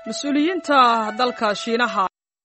mas-uuliyiinta dalka Shiinaha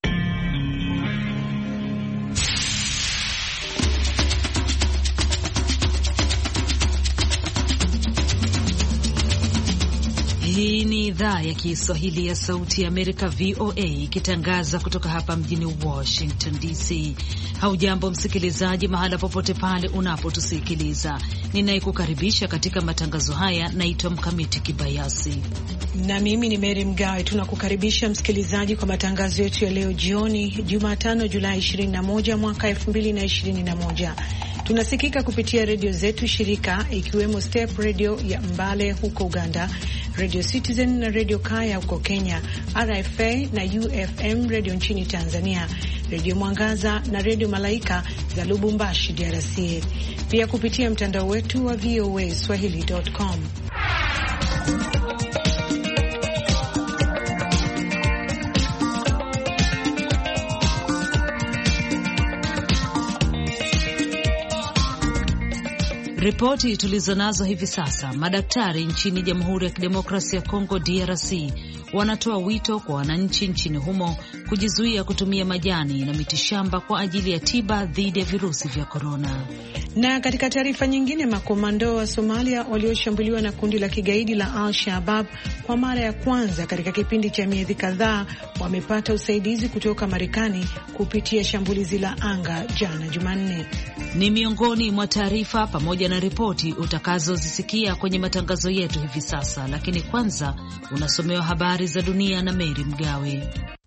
Hii ni idhaa ya Kiswahili ya Sauti ya Amerika, VOA, ikitangaza kutoka hapa mjini Washington DC. Haujambo msikilizaji, mahala popote pale unapotusikiliza. Ninayekukaribisha katika matangazo haya naitwa Mkamiti Kibayasi. Na mimi ni Mary Mgawe. Tunakukaribisha msikilizaji kwa matangazo yetu ya leo jioni, Jumatano Julai 21 mwaka 2021. Tunasikika kupitia redio zetu shirika, ikiwemo Step Radio ya Mbale huko Uganda, Radio Citizen na Radio Kaya huko Kenya, RFA na UFM Radio nchini Tanzania, Radio Mwangaza na Radio Malaika za Lubumbashi, DRC. Pia kupitia mtandao wetu wa voaswahili.com. Ripoti tulizonazo hivi sasa, madaktari nchini Jamhuri ya Kidemokrasia ya Kongo DRC wanatoa wito kwa wananchi nchini humo kujizuia kutumia majani na mitishamba kwa ajili ya tiba dhidi ya virusi vya korona. Na katika taarifa nyingine, makomando wa Somalia walioshambuliwa na kundi la kigaidi la Al-Shabaab kwa mara ya kwanza katika kipindi cha miezi kadhaa wamepata usaidizi kutoka Marekani kupitia shambulizi la anga jana Jumanne. Ni miongoni mwa taarifa pamoja na ripoti utakazozisikia kwenye matangazo yetu hivi sasa, lakini kwanza unasomewa habari za dunia na Mary Mgawe.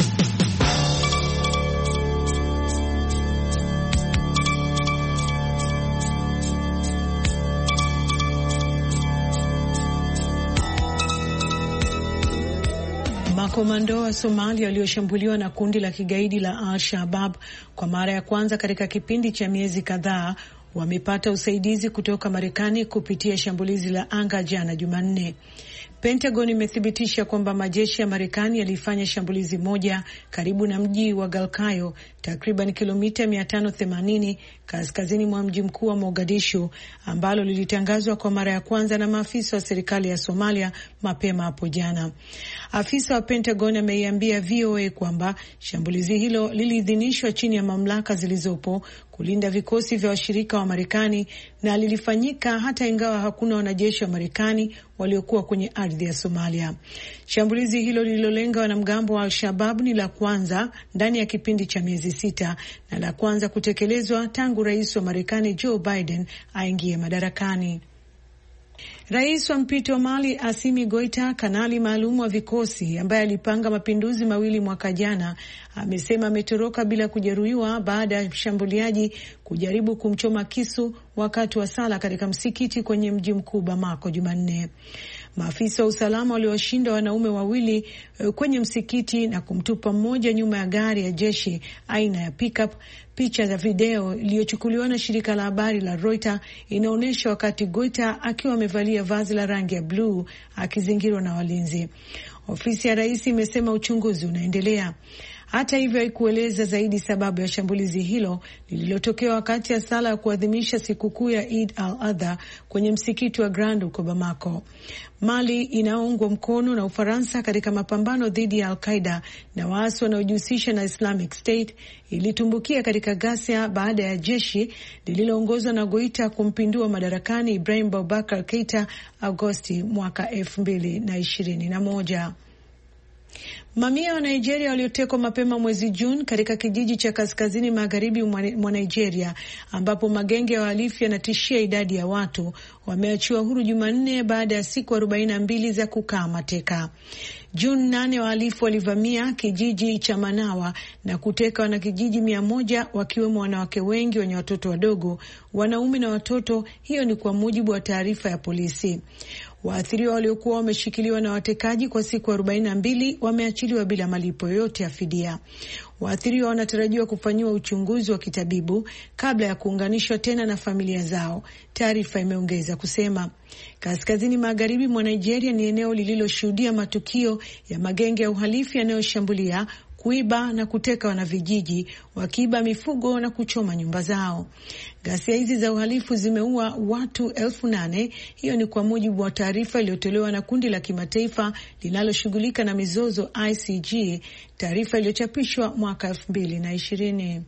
Makomando wa Somalia walioshambuliwa na kundi la kigaidi la Al-Shabaab kwa mara ya kwanza katika kipindi cha miezi kadhaa wamepata usaidizi kutoka Marekani kupitia shambulizi la anga jana Jumanne. Pentagon imethibitisha kwamba majeshi ya Marekani yalifanya shambulizi moja karibu na mji wa Galkayo, takriban kilomita 580 kaskazini mwa mji mkuu wa Mogadishu, ambalo lilitangazwa kwa mara ya kwanza na maafisa wa serikali ya Somalia mapema hapo jana. Afisa wa Pentagon ameiambia VOA kwamba shambulizi hilo liliidhinishwa chini ya mamlaka zilizopo kulinda vikosi vya washirika wa Marekani na lilifanyika hata ingawa hakuna wanajeshi wa Marekani waliokuwa kwenye ardhi ya Somalia. Shambulizi hilo lililolenga wanamgambo wa Al-Shabaab ni la kwanza ndani ya kipindi cha miezi 6 na la kwanza kutekelezwa tangu rais wa Marekani Joe Biden aingie madarakani. Rais wa mpito wa Mali Assimi Goita, kanali maalum wa vikosi ambaye alipanga mapinduzi mawili mwaka jana, amesema ametoroka bila kujeruhiwa baada ya mshambuliaji kujaribu kumchoma kisu wakati wa sala katika msikiti kwenye mji mkuu Bamako Jumanne. Maafisa wa usalama waliwashinda wanaume wawili kwenye msikiti na kumtupa mmoja nyuma ya gari ya jeshi aina ya pickup. Picha za video iliyochukuliwa na shirika la habari la Reuters inaonyesha wakati Goita akiwa amevalia vazi la rangi ya bluu akizingirwa na walinzi. Ofisi ya rais imesema uchunguzi unaendelea. Hata hivyo haikueleza zaidi sababu ya shambulizi hilo lililotokea wakati ya sala ya kuadhimisha sikukuu ya Eid al-Adha kwenye msikiti wa Grand huko Bamako. Mali inaungwa mkono na Ufaransa katika mapambano dhidi ya Al-Qaeda na waasi wanaojihusisha na Islamic State ilitumbukia katika ghasia baada ya jeshi lililoongozwa na Goita kumpindua madarakani Ibrahim Boubacar Keita Agosti mwaka 2021. Mamia wa Nigeria waliotekwa mapema mwezi Juni katika kijiji cha kaskazini magharibi mwa Nigeria ambapo magenge ya wahalifu yanatishia idadi ya watu wameachiwa huru Jumanne baada ya siku 42 za kukaa mateka. Juni 8 wahalifu walivamia kijiji cha Manawa na kuteka wanakijiji 100 wakiwemo wanawake wengi wenye watoto wadogo, wanaume na watoto. Hiyo ni kwa mujibu wa taarifa ya polisi. Waathiriwa waliokuwa wameshikiliwa na watekaji kwa siku 42 wameachiliwa bila malipo yoyote ya fidia. Waathiriwa wanatarajiwa kufanyiwa uchunguzi wa kitabibu kabla ya kuunganishwa tena na familia zao, taarifa imeongeza kusema. Kaskazini magharibi mwa Nigeria ni eneo lililoshuhudia matukio ya magenge ya uhalifu yanayoshambulia kuiba na kuteka wanavijiji, wakiiba mifugo na kuchoma nyumba zao. Ghasia hizi za uhalifu zimeua watu 8,000. Hiyo ni kwa mujibu wa taarifa iliyotolewa na kundi la kimataifa linaloshughulika na mizozo ICG, taarifa iliyochapishwa mwaka 2020.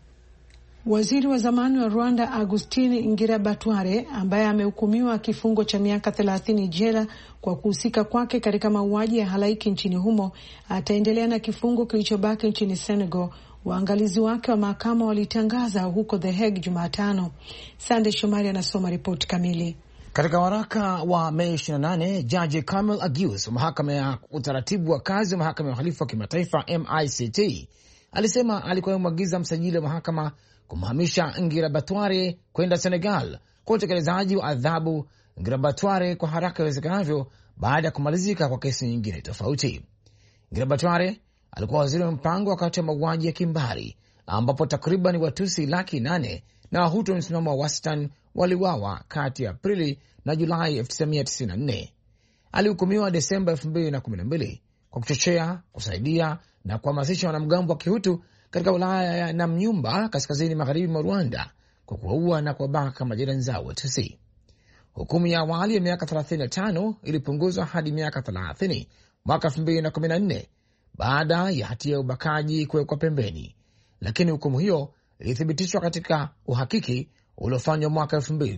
Waziri wa zamani wa Rwanda Augustin Ngirabatware, ambaye amehukumiwa kifungo cha miaka 30 jela kwa kuhusika kwake katika mauaji ya halaiki nchini humo, ataendelea na kifungo kilichobaki nchini Senegal, waangalizi wake wa mahakama walitangaza huko The Hague Jumatano. Sande Shomari anasoma ripoti kamili. Katika waraka wa Mei 28, Jaji Kamel Agius wa mahakama ya utaratibu wa kazi wa mahakama ya uhalifu wa kimataifa MICT alisema alikuwa amemwagiza msajili wa mahakama kumhamisha Ngirabatware kwenda Senegal kwa utekelezaji wa adhabu Ngirabatware kwa haraka iwezekanavyo baada ya kumalizika kwa kesi nyingine tofauti. Ngirabatware alikuwa waziri wa mpango wakati wa mauaji ya kimbari ambapo takriban Watusi 800,000 na Wahutu wa msimamo wa wastani waliwawa kati ya Aprili na Julai 1994. Alihukumiwa Desemba 2012 kwa kuchochea, kusaidia na kuhamasisha wanamgambo wa Kihutu katika wilaya ya Namnyumba kaskazini magharibi mwa Rwanda kwa kuwaua na kuwabaka majirani zao Watusi. Hukumu ya awali ya miaka 35 ilipunguzwa hadi miaka 30 mwaka 2014 baada ya hatia ya ubakaji kuwekwa pembeni, lakini hukumu hiyo ilithibitishwa katika uhakiki uliofanywa mwaka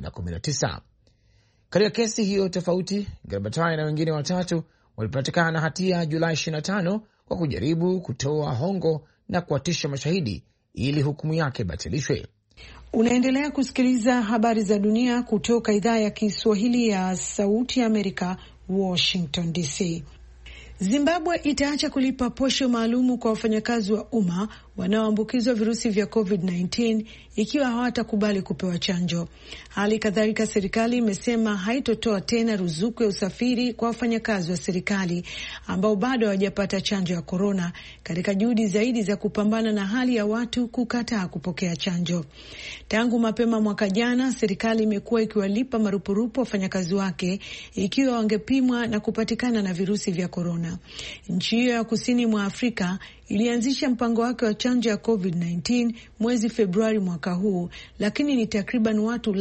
2019. Katika kesi hiyo tofauti, Ngirabatware na wengine watatu walipatikana na hatia Julai 25 kwa kujaribu kutoa hongo na kuwatisha mashahidi ili hukumu yake batilishwe. Unaendelea kusikiliza habari za dunia kutoka idhaa ya Kiswahili ya Sauti ya Amerika, Washington DC. Zimbabwe itaacha kulipa posho maalumu kwa wafanyakazi wa umma wanaoambukizwa virusi vya COVID-19 ikiwa hawatakubali kupewa chanjo. Hali kadhalika, serikali imesema haitotoa tena ruzuku ya usafiri kwa wafanyakazi wa serikali ambao bado hawajapata chanjo ya korona, katika juhudi zaidi za kupambana na hali ya watu kukataa kupokea chanjo. Tangu mapema mwaka jana, serikali imekuwa ikiwalipa marupurupu wafanyakazi wake ikiwa wangepimwa na kupatikana na virusi vya korona. Nchi hiyo ya kusini mwa Afrika ilianzisha mpango wake wa chanjo ya COVID-19 mwezi Februari mwaka huu, lakini ni takriban watu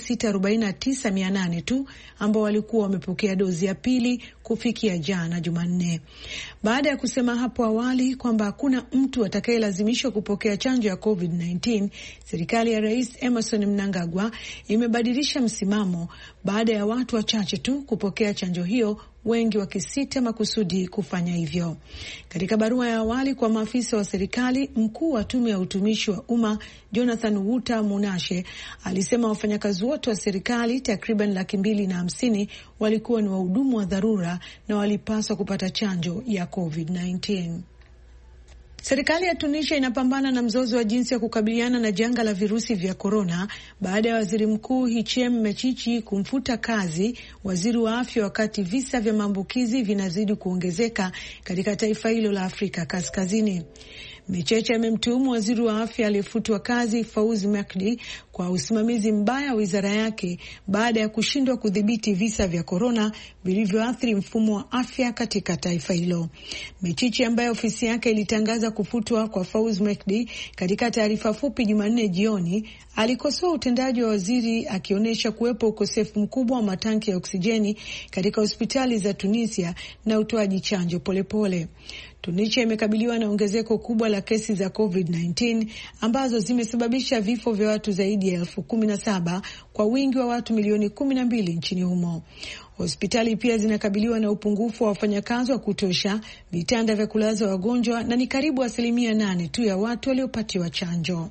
649,800 tu ambao walikuwa wamepokea dozi ya pili kufikia jana Jumanne. Baada ya kusema hapo awali kwamba hakuna mtu atakayelazimishwa kupokea chanjo ya COVID-19, serikali ya Rais Emmerson Mnangagwa imebadilisha msimamo baada ya watu wachache tu kupokea chanjo hiyo, wengi wakisita makusudi kufanya hivyo. Katika barua ya awali kwa maafisa wa serikali, mkuu wa tume ya utumishi wa umma Jonathan Wuta Munashe alisema wafanyakazi wote wa serikali takriban 250,000 walikuwa ni wahudumu wa dharura na walipaswa kupata chanjo ya COVID-19. Serikali ya Tunisia inapambana na mzozo wa jinsi ya kukabiliana na janga la virusi vya korona baada ya waziri mkuu Hichem Mechichi kumfuta kazi waziri wa afya wakati visa vya maambukizi vinazidi kuongezeka katika taifa hilo la Afrika Kaskazini. Mecheche amemtuhumu waziri wa afya aliyefutwa kazi Fauzi Makdi kwa usimamizi mbaya wa wizara yake baada ya kushindwa kudhibiti visa vya korona vilivyoathiri mfumo wa afya katika taifa hilo. Mechichi, ambaye ofisi yake ilitangaza kufutwa kwa Fauzi Makdi katika taarifa fupi Jumanne jioni, alikosoa utendaji wa waziri, akionyesha kuwepo ukosefu mkubwa wa matanki ya oksijeni katika hospitali za Tunisia na utoaji chanjo polepole. Tunisia imekabiliwa na ongezeko kubwa la kesi za COVID-19 ambazo zimesababisha vifo vya watu zaidi ya 17,000 kwa wingi wa watu milioni 12 nchini humo. Hospitali pia zinakabiliwa na upungufu wa wafanyakazi wa kutosha, vitanda vya kulaza wagonjwa, na ni karibu 8% tu ya watu waliopatiwa chanjo.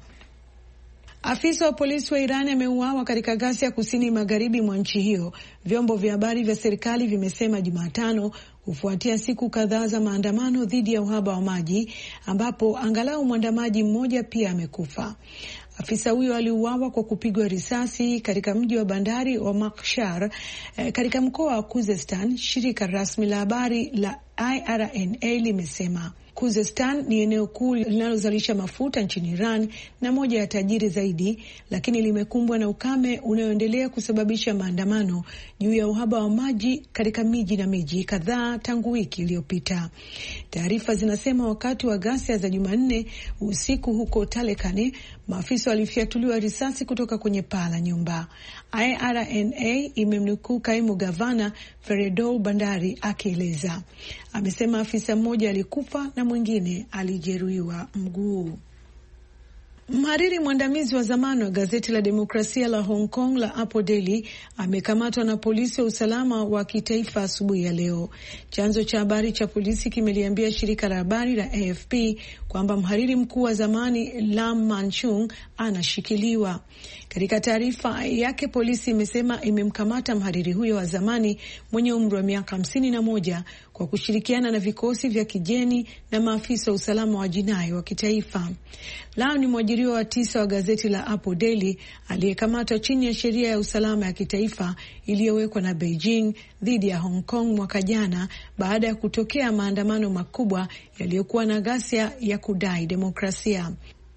Afisa wa polisi wa Iran ameuawa katika ghasia kusini magharibi mwa nchi hiyo, vyombo vya habari vya serikali vimesema Jumatano, kufuatia siku kadhaa za maandamano dhidi ya uhaba wa maji, ambapo angalau mwandamaji mmoja pia amekufa. Afisa huyo aliuawa kwa kupigwa risasi katika mji wa bandari wa Makshar katika mkoa wa Khuzestan, shirika rasmi la habari la IRNA limesema. Khuzestan ni eneo kuu linalozalisha mafuta nchini Iran na moja ya tajiri zaidi, lakini limekumbwa na ukame unaoendelea kusababisha maandamano juu ya uhaba wa maji katika miji na miji kadhaa tangu wiki iliyopita. Taarifa zinasema wakati wa ghasia za Jumanne usiku huko Talekani, maafisa walifyatuliwa risasi kutoka kwenye paa la nyumba. IRNA imemnukuu kaimu gavana Feridol Bandari akieleza. Amesema afisa mmoja alikufa na mwingine alijeruhiwa mguu. Mhariri mwandamizi wa zamani wa gazeti la demokrasia la Hong Kong la Apple Daily amekamatwa na polisi wa usalama wa kitaifa asubuhi ya leo. Chanzo cha habari cha polisi kimeliambia shirika la habari la AFP kwamba mhariri mkuu wa zamani Lam Manchung anashikiliwa. Katika taarifa yake, polisi imesema imemkamata mhariri huyo wa zamani mwenye umri wa miaka 51 kwa kushirikiana na vikosi vya kigeni na maafisa wa usalama wa jinai wa kitaifa. Lao ni mwajiriwa wa 9 wa gazeti la Apple Daily aliyekamatwa chini ya sheria ya usalama ya kitaifa iliyowekwa na Beijing dhidi ya Hong Kong mwaka jana baada ya kutokea maandamano makubwa yaliyokuwa na ghasia ya kudai demokrasia.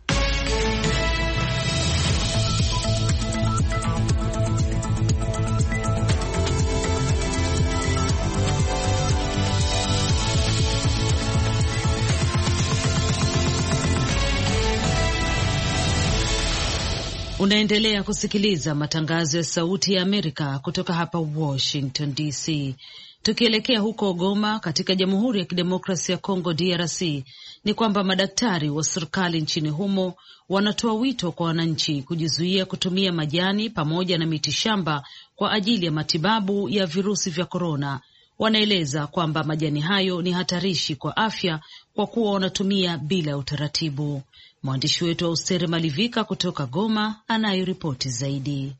Unaendelea kusikiliza matangazo ya Sauti ya Amerika kutoka hapa Washington DC. Tukielekea huko Goma katika Jamhuri ya Kidemokrasia ya Kongo DRC, ni kwamba madaktari wa serikali nchini humo wanatoa wito kwa wananchi kujizuia kutumia majani pamoja na mitishamba kwa ajili ya matibabu ya virusi vya korona. Wanaeleza kwamba majani hayo ni hatarishi kwa afya kwa kuwa wanatumia bila utaratibu. Mwandishi wetu wa Ustere Malivika kutoka Goma anayoripoti zaidi.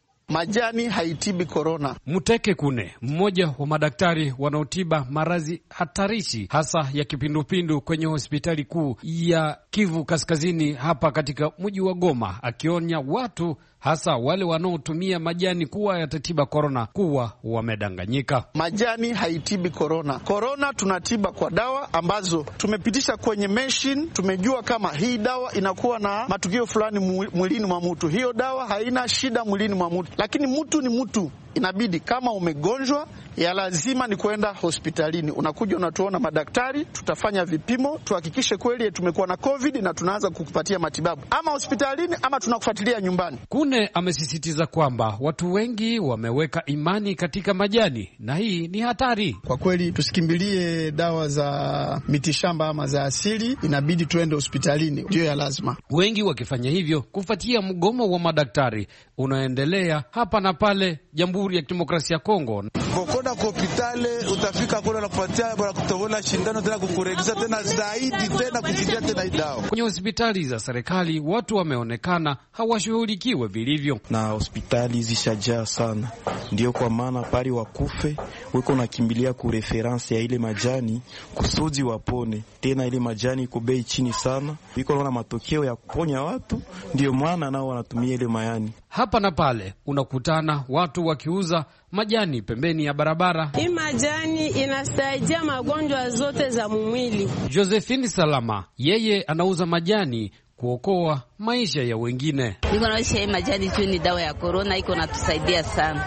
Majani haitibi korona. Muteke Kune, mmoja wa madaktari wanaotiba maradhi hatarishi hasa ya kipindupindu kwenye hospitali kuu ya Kivu Kaskazini hapa katika mji wa Goma, akionya watu hasa wale wanaotumia majani kuwa yatatiba korona kuwa wamedanganyika. Majani haitibi korona. Korona tunatiba kwa dawa ambazo tumepitisha kwenye machine. Tumejua kama hii dawa inakuwa na matukio fulani mwilini mwa mtu. Hiyo dawa haina shida mwilini mwa mtu. Lakini mtu ni mtu. Inabidi kama umegonjwa ya lazima ni kwenda hospitalini. Unakuja unatuona madaktari, tutafanya vipimo, tuhakikishe kweli tumekuwa na COVID na tunaanza kukupatia matibabu. Ama hospitalini ama tunakufuatilia nyumbani. Kune amesisitiza kwamba watu wengi wameweka imani katika majani na hii ni hatari. Kwa kweli tusikimbilie dawa za mitishamba ama za asili, inabidi tuende hospitalini. Ndio ya lazima. Wengi wakifanya hivyo kufuatia mgomo wa madaktari unaendelea hapa na pale Jamhuri ya Kidemokrasia ya Kongo. Kokoda kwa hospitali utafika kule na kupatia bora kutobola shindano tena kukuregesha tena zaidi tena kufikia tena dawa. Kwenye hospitali za serikali watu wameonekana hawashughulikiwe vilivyo. Na hospitali zishajaa sana. Ndio kwa maana pari wakufe weko nakimbilia ku reference ya ile majani kusudi wapone. Tena ile majani iko bei chini sana. Wiko naona matokeo ya kuponya watu, ndio maana nao wanatumia ile mayani. Hapa na pale unakutana watu wakiuza majani pembeni ya barabara. Hii majani inasaidia magonjwa zote za mwili. Josephine Salama, yeye anauza majani kuokoa maisha ya wengine. Niko naisha hii majani tu ni dawa ya korona, iko natusaidia sana.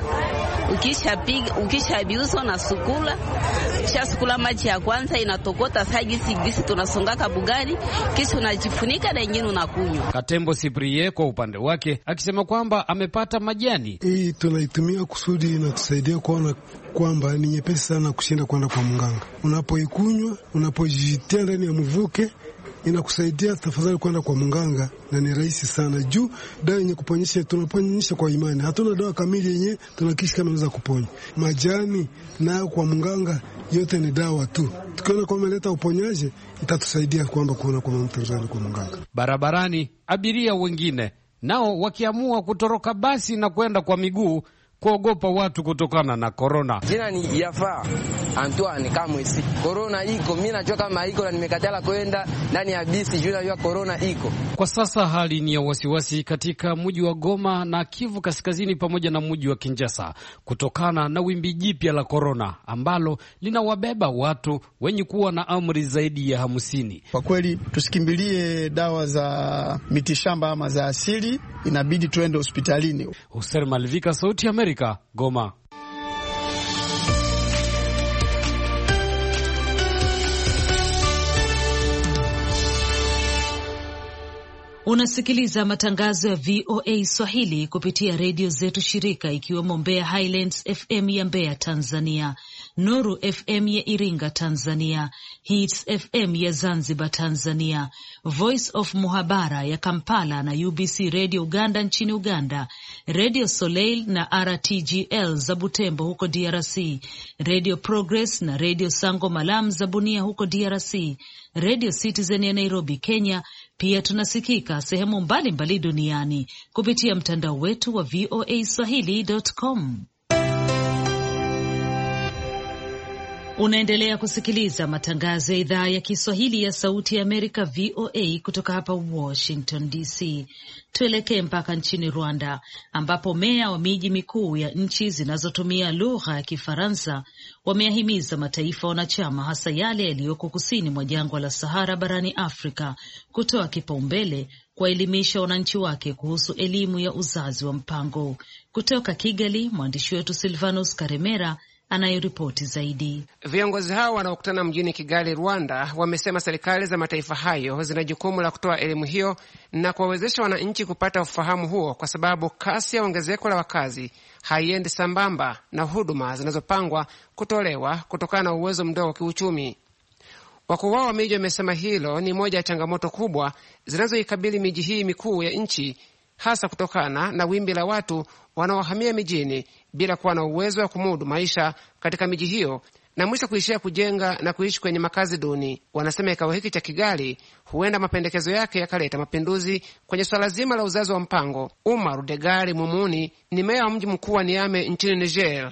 Ukishabiuso na sukula, kisha sukula maji ya kwanza inatokota sagisi tunasongaka bugari, kisha unajifunika na nyingine unakunywa. Katembo Cyprien kwa upande wake akisema kwamba amepata majani. Hii tunaitumia kusudi inatusaidia kuona kwamba ni nyepesi sana kushinda kwenda kwa mganga. Unapoikunywa, unapojitia ndani ya mvuke, inakusaidia tafadhali kwenda kwa mganga na ni rahisi sana. Juu dawa yenye kuponyesha tunaponyesha kwa imani. Hatuna dawa kamili yenye tunakisha kama inaweza kuponya. Majani nayo kwa mganga yote ni dawa tu. Tukiona kwamba leta uponyaji itatusaidia kwamba kuona kwa mtu mzuri kwa mganga. Barabarani abiria wengine nao wakiamua kutoroka basi na kwenda kwa miguu kuogopa watu kutokana na korona. Jina ni Jafar. Antoine Kamwesi. Corona iko, mimi najua kama iko na nimekatala kwenda ndani ya bisi juu najua corona iko. Kwa sasa hali ni ya wasiwasi katika mji wa Goma na Kivu Kaskazini pamoja na mji wa Kinshasa kutokana na wimbi jipya la corona ambalo linawabeba watu wenye kuwa na amri zaidi ya 50. Kwa kweli tusikimbilie dawa za mitishamba ama za asili, inabidi tuende hospitalini. Hussein Malvika, Sauti ya Amerika, Goma. Unasikiliza matangazo ya VOA Swahili kupitia redio zetu shirika ikiwemo Mbeya Highlands FM ya Mbeya Tanzania, Nuru FM ya Iringa Tanzania, Hits FM ya Zanzibar Tanzania, Voice of Muhabara ya Kampala na UBC Radio Uganda nchini Uganda, Radio Soleil na RTGL za Butembo huko DRC, Radio Progress na Radio Sango Malam za Bunia huko DRC, Radio Citizen ya Nairobi Kenya. Pia tunasikika sehemu mbalimbali duniani kupitia mtandao wetu wa voaswahili.com. Unaendelea kusikiliza matangazo ya idhaa ya Kiswahili ya Sauti ya Amerika VOA kutoka hapa Washington DC. Tuelekee mpaka nchini Rwanda ambapo meya wa miji mikuu ya nchi zinazotumia lugha ya Kifaransa wameahimiza mataifa wanachama, hasa yale yaliyoko kusini mwa jangwa la Sahara barani Afrika, kutoa kipaumbele kuwaelimisha wananchi wake kuhusu elimu ya uzazi wa mpango. Kutoka Kigali, mwandishi wetu Silvanus Karemera anayeripoti zaidi. Viongozi hao wanaokutana mjini Kigali, Rwanda, wamesema serikali za mataifa hayo zina jukumu la kutoa elimu hiyo na kuwawezesha wananchi kupata ufahamu huo, kwa sababu kasi ya ongezeko la wakazi haiendi sambamba na huduma zinazopangwa kutolewa kutokana na uwezo mdogo wa kiuchumi. Wakuu wao wa miji wamesema hilo ni moja ya changamoto kubwa zinazoikabili miji hii mikuu ya nchi, hasa kutokana na wimbi la watu wanaohamia mijini bila kuwa na uwezo wa kumudu maisha katika miji hiyo na mwisho kuishia kujenga na kuishi kwenye makazi duni. Wanasema kikao hiki cha Kigali huenda mapendekezo yake yakaleta mapinduzi kwenye swala zima la uzazi wa mpango. Umar Degari Mumuni ni meya wa mji mkuu wa Niamey nchini Niger.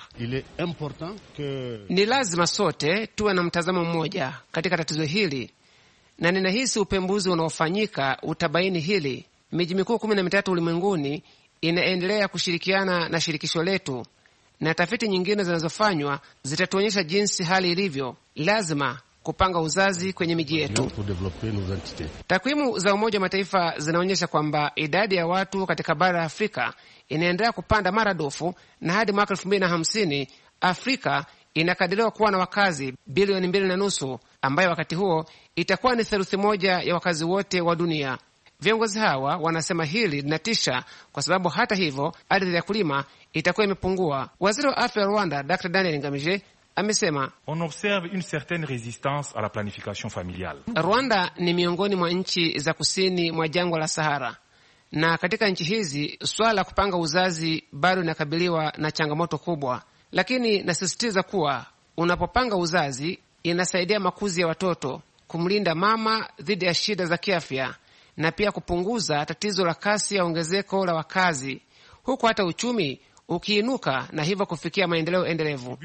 Ni lazima sote tuwe na mtazamo mmoja katika tatizo hili, na ninahisi upembuzi unaofanyika utabaini hili. Miji mikuu 13 ulimwenguni inaendelea kushirikiana na shirikisho letu, na tafiti nyingine zinazofanywa zitatuonyesha jinsi hali ilivyo. Lazima kupanga uzazi kwenye miji yetu. Takwimu za Umoja wa Mataifa zinaonyesha kwamba idadi ya watu katika bara la Afrika inaendelea kupanda maradufu, na hadi mwaka 2050 Afrika inakadiriwa kuwa na wakazi bilioni 2.5, ambayo wakati huo itakuwa ni theluthi moja ya wakazi wote wa dunia. Viongozi hawa wanasema hili linatisha, kwa sababu hata hivyo ardhi ya kulima itakuwa imepungua. Waziri wa afya wa Rwanda Dr. Daniel Ngamije amesema on observe une certaine resistance à la planification familiale. Rwanda ni miongoni mwa nchi za kusini mwa jangwa la Sahara, na katika nchi hizi swala la kupanga uzazi bado linakabiliwa na changamoto kubwa, lakini nasisitiza kuwa unapopanga uzazi inasaidia makuzi ya watoto, kumlinda mama dhidi ya shida za kiafya, na pia kupunguza tatizo la kasi ya ongezeko la wakazi, huku hata uchumi ukiinuka na hivyo kufikia maendeleo endelevu.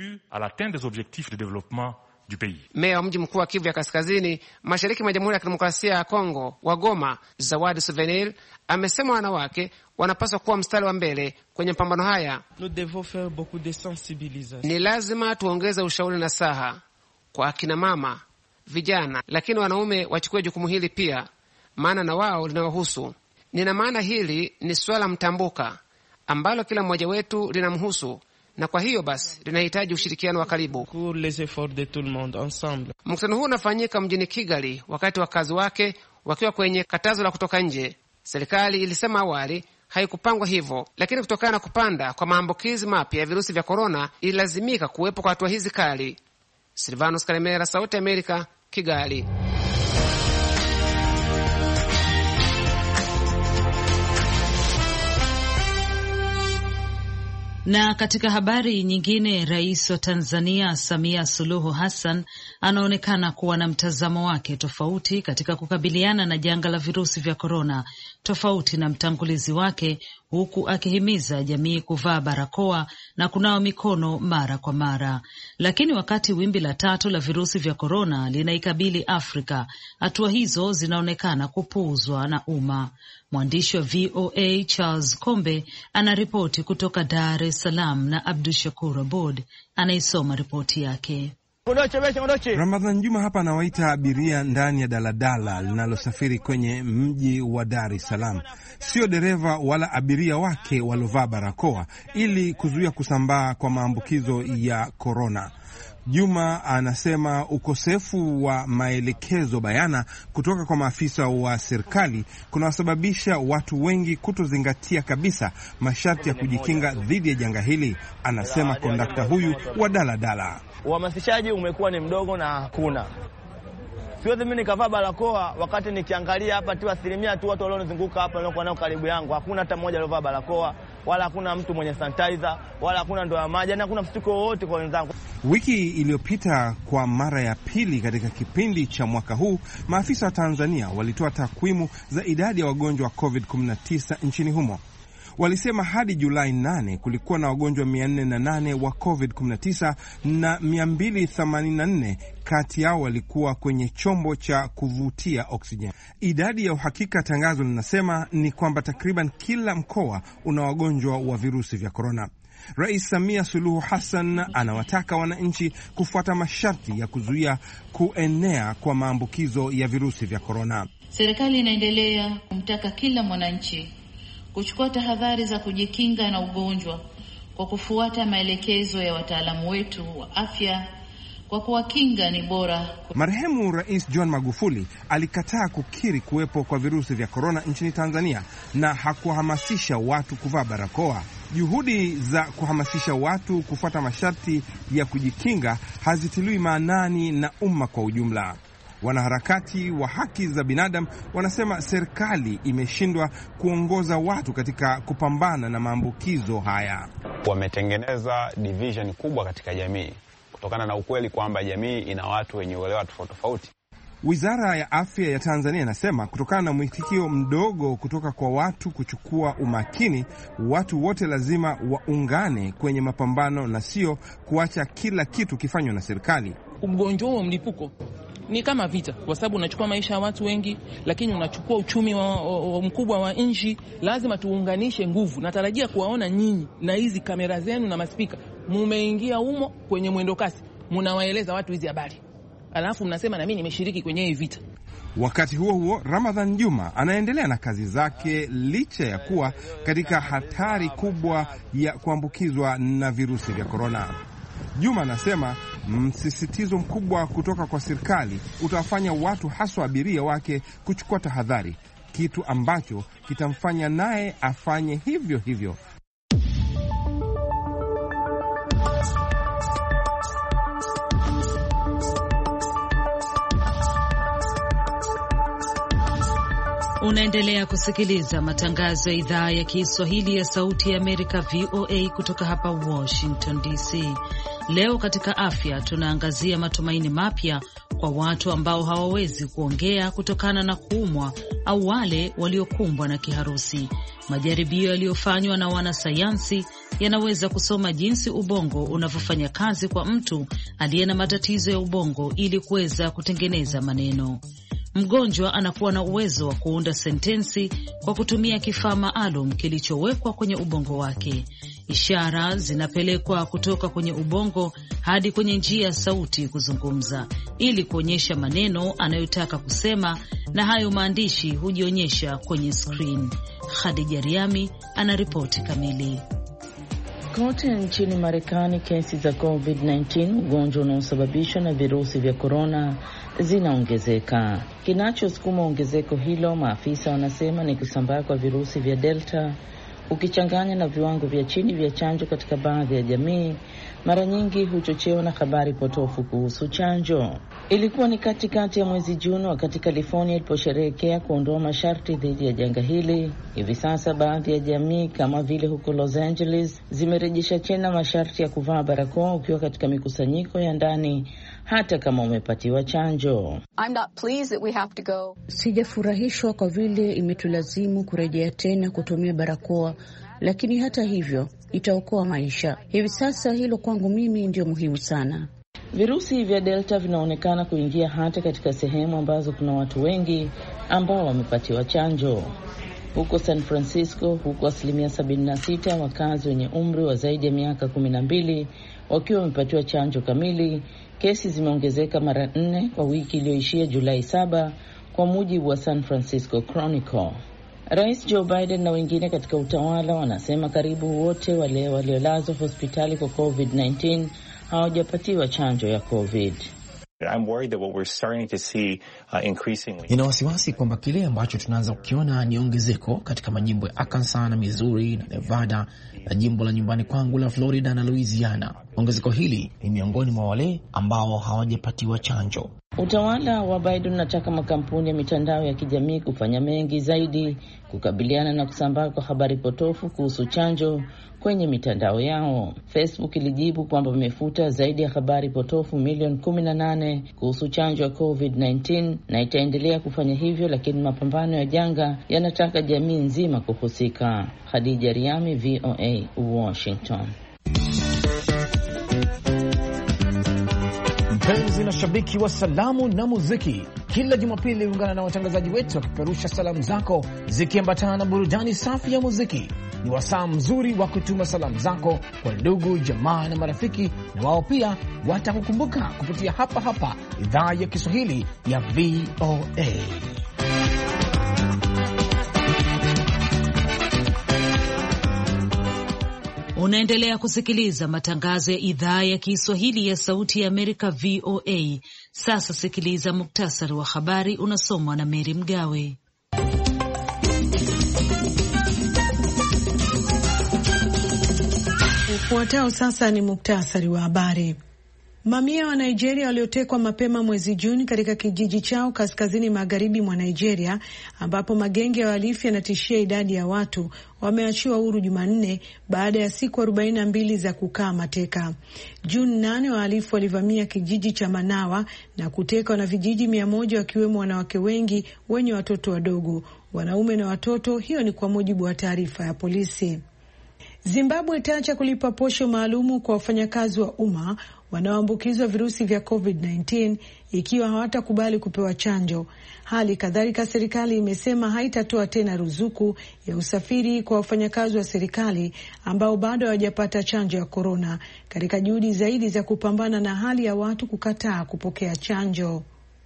Meya wa mji mkuu wa Kivu ya Kaskazini, mashariki mwa Jamhuri ya Kidemokrasia ya Kongo wa Goma, Zawadi Souvenir, amesema wanawake wanapaswa kuwa mstari wa mbele kwenye mapambano haya. Ni lazima tuongeze ushauri na saha kwa akina mama, vijana, lakini wanaume wachukue jukumu hili pia, maana na wao linawahusu. Nina maana hili ni swala mtambuka ambalo kila mmoja wetu linamhusu, na kwa hiyo basi linahitaji ushirikiano wa karibu. Mkutano huu unafanyika mjini Kigali wakati wakazi wake wakiwa kwenye katazo la kutoka nje. Serikali ilisema awali haikupangwa hivyo, lakini kutokana na kupanda kwa maambukizi mapya ya virusi vya korona ililazimika kuwepo kwa hatua hizi kali. Silvanus Karemera, Sauti ya Amerika, Kigali. Na katika habari nyingine, rais wa Tanzania Samia Suluhu Hassan anaonekana kuwa na mtazamo wake tofauti katika kukabiliana na janga la virusi vya korona, tofauti na mtangulizi wake, huku akihimiza jamii kuvaa barakoa na kunawa mikono mara kwa mara. Lakini wakati wimbi la 3 la virusi vya korona linaikabili Afrika, hatua hizo zinaonekana kupuuzwa na umma. Mwandishi wa VOA Charles Kombe anaripoti kutoka Dar es Salaam na Abdushakur Abud anaisoma ripoti yake. Ramadhan Juma hapa anawaita abiria ndani ya daladala linalosafiri kwenye mji wa Dar es Salaam. Sio dereva wala abiria wake walovaa barakoa ili kuzuia kusambaa kwa maambukizo ya korona. Juma anasema ukosefu wa maelekezo bayana kutoka kwa maafisa wa serikali kunawasababisha watu wengi kutozingatia kabisa masharti ya kujikinga dhidi ya janga hili. Anasema kondakta huyu wa daladala, uhamasishaji umekuwa ni mdogo na hakuna. Siwezi mimi nikavaa barakoa wakati nikiangalia hapa tu asilimia tu watu walionizunguka hapa waliokuwa nao karibu yangu, hakuna hata mmoja aliyovaa barakoa, wala hakuna mtu mwenye sanitizer, wala hakuna ndoo ya maji, na hakuna mshtuko wowote kwa wenzangu. Wiki iliyopita, kwa mara ya pili katika kipindi cha mwaka huu, maafisa wa Tanzania walitoa takwimu za idadi ya wagonjwa wa COVID-19 nchini humo. Walisema hadi Julai 8 kulikuwa na wagonjwa 408 wa COVID-19 na 284 kati yao walikuwa kwenye chombo cha kuvutia oksijeni. Idadi ya uhakika tangazo linasema ni kwamba takriban kila mkoa una wagonjwa wa virusi vya korona. Rais Samia Suluhu Hassan anawataka wananchi kufuata masharti ya kuzuia kuenea kwa maambukizo ya virusi vya korona. Serikali inaendelea kumtaka kila mwananchi kuchukua tahadhari za kujikinga na ugonjwa kwa kufuata maelekezo ya wataalamu wetu wa afya, kwa kuwa kinga ni bora. Marehemu Rais John Magufuli alikataa kukiri kuwepo kwa virusi vya korona nchini Tanzania na hakuhamasisha watu kuvaa barakoa. Juhudi za kuhamasisha watu kufuata masharti ya kujikinga hazitiliwi maanani na umma kwa ujumla. Wanaharakati wa haki za binadamu wanasema serikali imeshindwa kuongoza watu katika kupambana na maambukizo haya. Wametengeneza division kubwa katika jamii kutokana na ukweli kwamba jamii ina watu wenye uelewa tofauti tofauti. Wizara ya Afya ya Tanzania inasema kutokana na mwitikio mdogo kutoka kwa watu kuchukua umakini, watu wote lazima waungane kwenye mapambano na sio kuacha kila kitu kifanywa na serikali. Ugonjwa wa mlipuko ni kama vita, kwa sababu unachukua maisha ya watu wengi, lakini unachukua uchumi wa mkubwa wa nchi. Lazima tuunganishe nguvu. Natarajia kuwaona nyinyi na hizi kamera zenu na maspika, mumeingia humo kwenye mwendo kasi, mnawaeleza watu hizi habari, alafu mnasema na mimi nimeshiriki kwenye hii vita. Wakati huo huo, Ramadhan Juma anaendelea na kazi zake licha ya kuwa katika hatari kubwa ya kuambukizwa na virusi vya korona. Juma anasema msisitizo mkubwa kutoka kwa serikali utawafanya watu, haswa abiria wake, kuchukua tahadhari, kitu ambacho kitamfanya naye afanye hivyo hivyo. Unaendelea kusikiliza matangazo ya idhaa ya Kiswahili ya Sauti ya Amerika, VOA, kutoka hapa Washington DC. Leo katika afya tunaangazia matumaini mapya kwa watu ambao hawawezi kuongea kutokana na kuumwa au wale waliokumbwa na kiharusi. Majaribio yaliyofanywa na wanasayansi yanaweza kusoma jinsi ubongo unavyofanya kazi kwa mtu aliye na matatizo ya ubongo ili kuweza kutengeneza maneno. Mgonjwa anakuwa na uwezo wa kuunda sentensi kwa kutumia kifaa maalum kilichowekwa kwenye ubongo wake. Ishara zinapelekwa kutoka kwenye ubongo hadi kwenye njia ya sauti kuzungumza ili kuonyesha maneno anayotaka kusema, na hayo maandishi hujionyesha kwenye screen. Khadija Riami anaripoti kamili. Kote nchini Marekani, kesi za COVID-19, ugonjwa unaosababishwa na virusi vya korona, zinaongezeka. Kinachosukuma ongezeko hilo, maafisa wanasema, ni kusambaa kwa virusi vya Delta ukichanganya na viwango vya chini vya chanjo katika baadhi ya jamii. Mara nyingi huchochewa na habari potofu kuhusu chanjo. Ilikuwa ni katikati ya mwezi Juni wakati California iliposherehekea kuondoa masharti dhidi ya janga hili. Hivi sasa baadhi ya jamii kama vile huko Los Angeles zimerejesha tena masharti ya kuvaa barakoa ukiwa katika mikusanyiko ya ndani, hata kama umepatiwa chanjo. Sijafurahishwa kwa vile imetulazimu kurejea tena kutumia barakoa, lakini hata hivyo itaokoa maisha. Hivi sasa hilo kwangu mimi ndio muhimu sana. Virusi vya Delta vinaonekana kuingia hata katika sehemu ambazo kuna watu wengi ambao wamepatiwa chanjo. Huko San Francisco, huko 76% ya wakazi wenye umri wa zaidi ya miaka 12 wakiwa wamepatiwa chanjo kamili. Kesi zimeongezeka mara 4 kwa wiki iliyoishia Julai 7 kwa mujibu wa San Francisco Chronicle. Rais Joe Biden na wengine katika utawala wanasema karibu wote wale waliolazwa hospitali kwa COVID-19 hawajapatiwa chanjo ya COVID. Nina wasiwasi kwamba kile ambacho tunaanza kukiona ni ongezeko katika majimbo ya Arkansas na Missouri na Nevada na jimbo la nyumbani kwangu la Florida na Louisiana. Ongezeko hili ni miongoni mwa wale ambao hawajapatiwa chanjo. Utawala wa Biden unataka makampuni ya mitandao ya kijamii kufanya mengi zaidi kukabiliana na kusambaa kwa habari potofu kuhusu chanjo kwenye mitandao yao. Facebook ilijibu kwamba imefuta zaidi ya habari potofu milioni 18 kuhusu chanjo ya COVID-19 na itaendelea kufanya hivyo, lakini mapambano ya janga yanataka jamii nzima kuhusika. Khadija Riami, VOA, Washington. Mpenzi na shabiki wa salamu na muziki, kila Jumapili ungana na watangazaji wetu wakiperusha salamu zako zikiambatana na burudani safi ya muziki. Ni wasaa mzuri wa kutuma salamu zako kwa ndugu, jamaa na marafiki, na wao pia watakukumbuka kupitia hapa hapa idhaa ya Kiswahili ya VOA. Unaendelea kusikiliza matangazo ya idhaa ya Kiswahili ya Sauti ya Amerika, VOA. Sasa sikiliza muktasari wa habari unasomwa na Mary Mgawe. Ufuatao sasa ni muktasari wa habari. Mamia wa Nigeria waliotekwa mapema mwezi Juni katika kijiji chao kaskazini magharibi mwa Nigeria, ambapo magenge ya wahalifu yanatishia idadi ya watu, wameachiwa huru Jumanne baada ya siku 42 za kukaa mateka. Juni 8 wahalifu walivamia kijiji cha Manawa na kuteka na vijiji 100 wakiwemo wanawake wengi wenye watoto wadogo, wanaume na watoto. Hiyo ni kwa mujibu wa taarifa ya polisi. Zimbabwe itaacha kulipa posho maalumu kwa wafanyakazi wa umma wanaoambukizwa virusi vya COVID-19 ikiwa hawatakubali kupewa chanjo. Hali kadhalika, serikali imesema haitatoa tena ruzuku ya usafiri kwa wafanyakazi wa serikali ambao bado hawajapata chanjo ya korona, katika juhudi zaidi za kupambana na hali ya watu kukataa kupokea chanjo.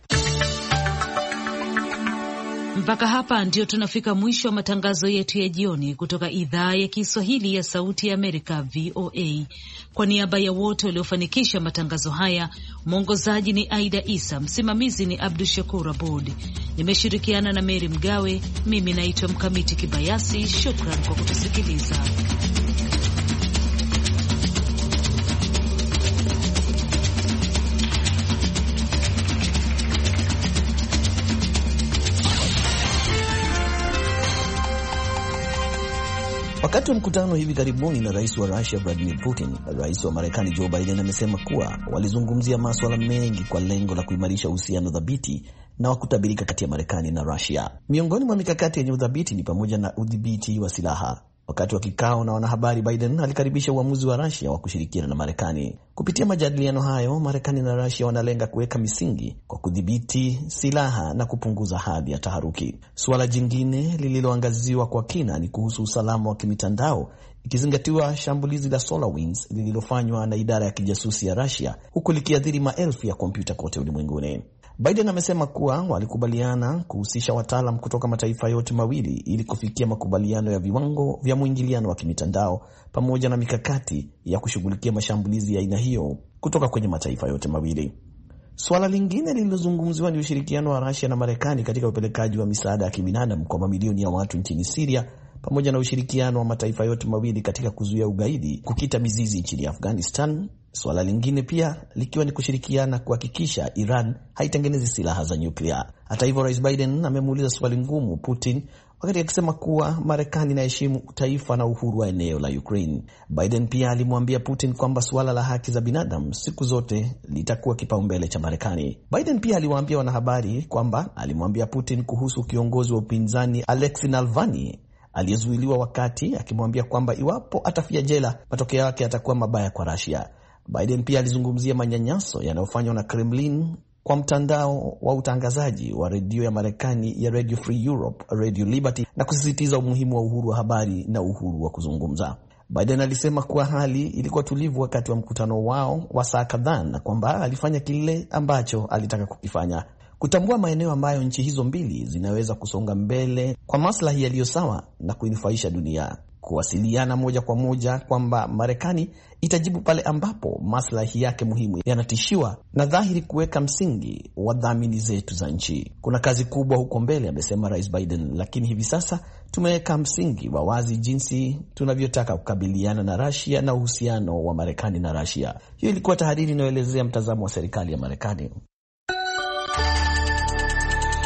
Mpaka hapa ndio tunafika mwisho wa matangazo yetu ya jioni kutoka idhaa ya Kiswahili ya Sauti ya Amerika, VOA. Kwa niaba ya wote waliofanikisha matangazo haya, mwongozaji ni Aida Isa, msimamizi ni Abdu Shakur Abud, nimeshirikiana na Mary Mgawe. Mimi naitwa Mkamiti Kibayasi. Shukran kwa kutusikiliza. Wakati wa mkutano hivi karibuni na rais wa Russia Vladimir Putin, rais wa Marekani Joe Biden amesema kuwa walizungumzia masuala mengi kwa lengo la kuimarisha uhusiano dhabiti na wa kutabirika kati ya Marekani na Russia. Miongoni mwa mikakati yenye udhabiti ni pamoja na udhibiti wa silaha. Wakati wa kikao na wanahabari, Biden alikaribisha uamuzi wa Russia wa kushirikiana na Marekani. Kupitia majadiliano hayo, Marekani na Russia wanalenga kuweka misingi kwa kudhibiti silaha na kupunguza hadhi ya taharuki. Suala jingine lililoangaziwa kwa kina ni kuhusu usalama wa kimitandao, ikizingatiwa shambulizi la SolarWinds lililofanywa na idara ya kijasusi ya Russia, huku likiathiri maelfu ya kompyuta kote ulimwenguni. Biden amesema kuwa walikubaliana kuhusisha wataalam kutoka mataifa yote mawili ili kufikia makubaliano ya viwango vya mwingiliano wa kimitandao pamoja na mikakati ya kushughulikia mashambulizi ya aina hiyo kutoka kwenye mataifa yote mawili. Suala lingine lililozungumziwa ni ushirikiano wa Russia na Marekani katika upelekaji wa misaada ya kibinadamu kwa mamilioni ya watu nchini Syria, pamoja na ushirikiano wa mataifa yote mawili katika kuzuia ugaidi kukita mizizi nchini Afghanistan. Suala lingine pia likiwa ni kushirikiana kuhakikisha Iran haitengenezi silaha za nyuklia. Hata hivyo, Rais Biden amemuuliza swali ngumu Putin wakati akisema kuwa Marekani inaheshimu taifa na uhuru wa eneo la Ukraine. Biden pia alimwambia Putin kwamba suala la haki za binadamu siku zote litakuwa kipaumbele cha Marekani. Biden pia aliwaambia wanahabari kwamba alimwambia Putin kuhusu kiongozi wa upinzani Alexei Navalny aliyezuiliwa, wakati akimwambia kwamba iwapo atafia jela matokeo yake yatakuwa mabaya kwa Russia. Biden pia alizungumzia manyanyaso yanayofanywa na Kremlin kwa mtandao wa utangazaji wa redio ya Marekani ya Radio Free Europe, Radio Liberty, na kusisitiza umuhimu wa uhuru wa habari na uhuru wa kuzungumza. Biden alisema kuwa hali ilikuwa tulivu wakati wa mkutano wao wa saa kadhaa na kwamba alifanya kile ambacho alitaka kukifanya, kutambua maeneo ambayo nchi hizo mbili zinaweza kusonga mbele kwa maslahi yaliyo sawa na kuinufaisha dunia, kuwasiliana moja kwa moja kwamba Marekani itajibu pale ambapo maslahi yake muhimu yanatishiwa, na dhahiri kuweka msingi wa dhamini zetu za nchi. Kuna kazi kubwa huko mbele, amesema Rais Biden, lakini hivi sasa tumeweka msingi wa wazi jinsi tunavyotaka kukabiliana na Russia na uhusiano wa Marekani na Russia. Hiyo ilikuwa tahariri inayoelezea mtazamo wa serikali ya Marekani.